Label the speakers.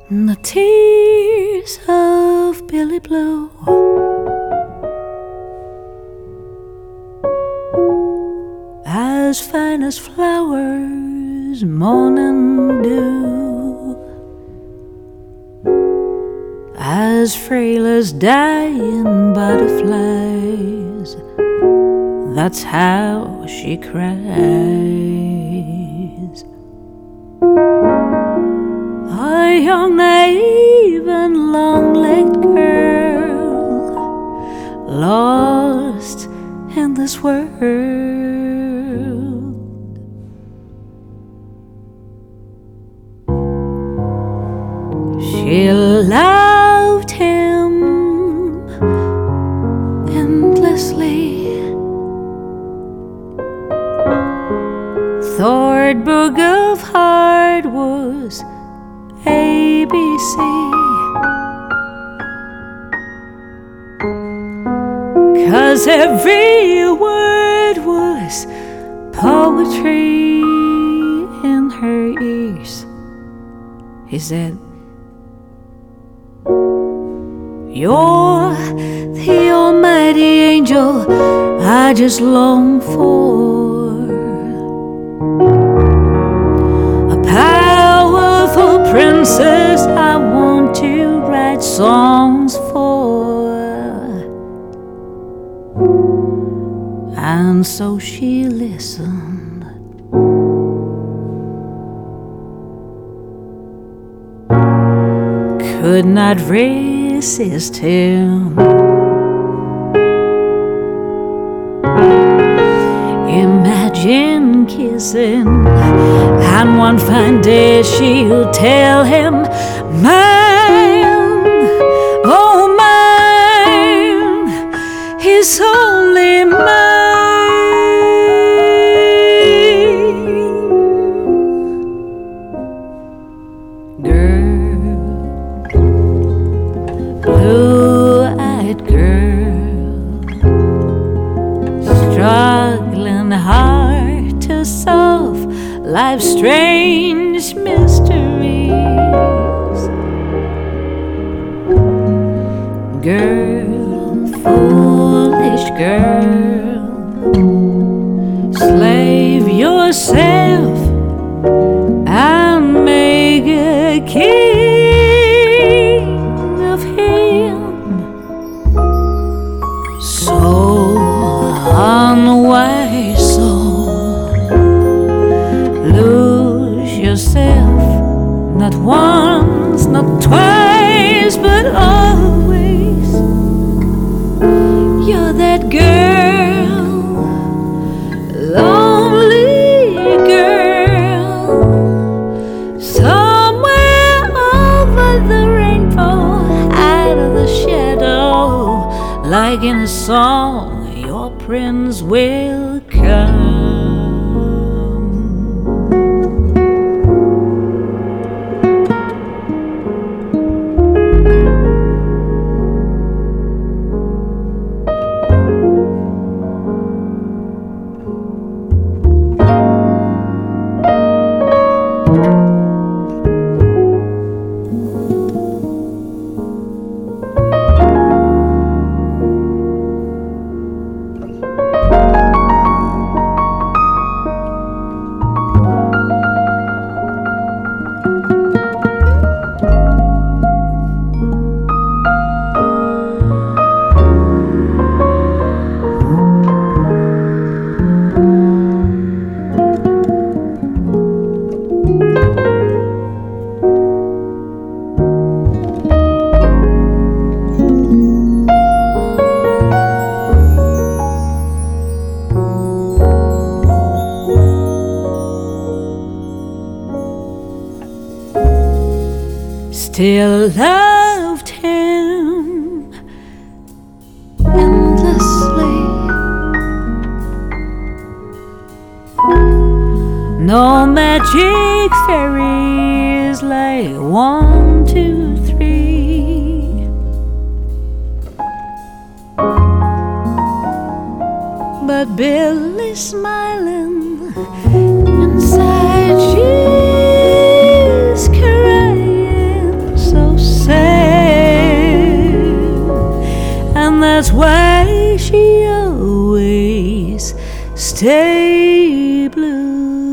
Speaker 1: The tears of Billy Blue as fine as flowers, morning dew, as frail as dying butterflies. That's how she cries. A young, naive and long-legged girl, lost in this world. She loved him endlessly, Thornburg of Heart was ABC, 'cause every word was poetry in her ears. He said, "You're the almighty angel I just long for, a powerful princess I want to write songs for." And so she listened. Could not resist him. Imagine kissing, and one fine day she'll tell him, "Mine, oh mine, he's only mine." Girl, blue-eyed girl, struggling hard to solve life's strange mysteries. Girl, foolish girl, slave yourself and make a king of him. So unwise soul, lose yourself, not once, not twice, but always. You're that girl, lonely girl, somewhere over the rainbow, out of the shadow, like in a song, your prince will come. Still loved him endlessly. No magic fairies like 1, 2, 3. But Billy smiling inside, she's crying why she always stay blue.